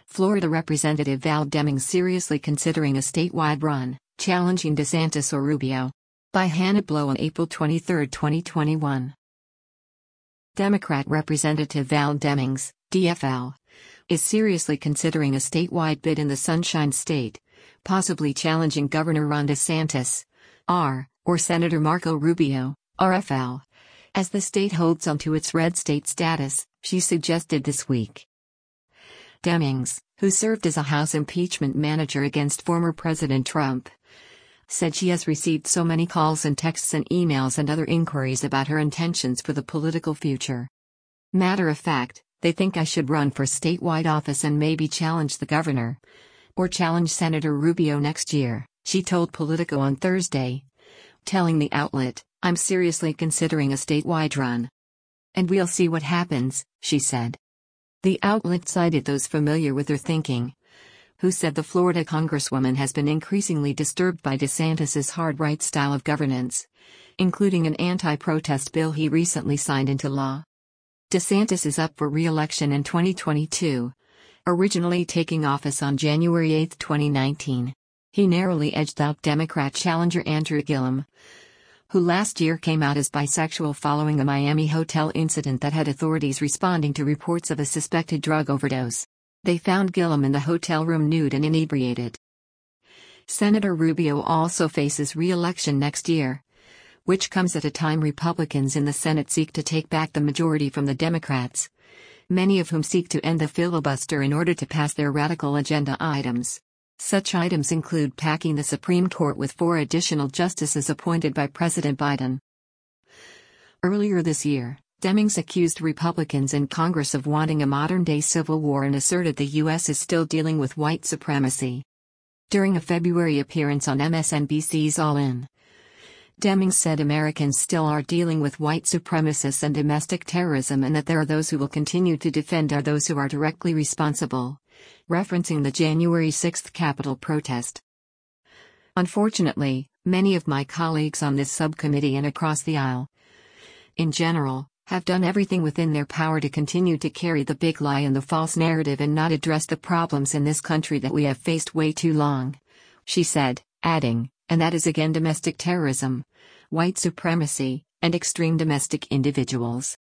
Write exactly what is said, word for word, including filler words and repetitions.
Florida Representative Val Demings seriously considering a statewide run, challenging DeSantis or Rubio. By Hannah Blow on April twenty-third, twenty twenty-one. Democrat Representative Val Demings, D F L, is seriously considering a statewide bid in the Sunshine State, possibly challenging Governor Ron DeSantis, R, or Senator Marco Rubio, R F L. As the state holds on to its red state status, she suggested this week. Demings, who served as a House impeachment manager against former President Trump, said she has received so many calls and texts and emails and other inquiries about her intentions for the political future. Matter of fact, they think I should run for statewide office and maybe challenge the governor. Or challenge Senator Rubio next year, she told Politico on Thursday, telling the outlet, "I'm seriously considering a statewide run. And we'll see what happens," she said. The outlet cited those familiar with her thinking, who said the Florida congresswoman has been increasingly disturbed by DeSantis's hard-right style of governance, including an anti-protest bill he recently signed into law. DeSantis is up for re-election in twenty twenty-two, originally taking office on January eighth, twenty nineteen. He narrowly edged out Democrat challenger Andrew Gillum, who last year came out as bisexual following a Miami hotel incident that had authorities responding to reports of a suspected drug overdose. They found Gillum in the hotel room nude and inebriated. Senator Rubio also faces re-election next year, which comes at a time Republicans in the Senate seek to take back the majority from the Democrats, many of whom seek to end the filibuster in order to pass their radical agenda items. Such items include packing the Supreme Court with four additional justices appointed by President Biden. Earlier this year, Demings accused Republicans in Congress of wanting a modern-day civil war and asserted the U S is still dealing with white supremacy. During a February appearance on M S N B C's All In, Demings said Americans still are dealing with white supremacists and domestic terrorism and that there are those who will continue to defend are those who are directly responsible, referencing the January sixth Capitol protest. Unfortunately, many of my colleagues on this subcommittee and across the aisle, in general, have done everything within their power to continue to carry the big lie and the false narrative and not address the problems in this country that we have faced way too long, she said, adding, and that is again domestic terrorism, white supremacy, and extreme domestic individuals.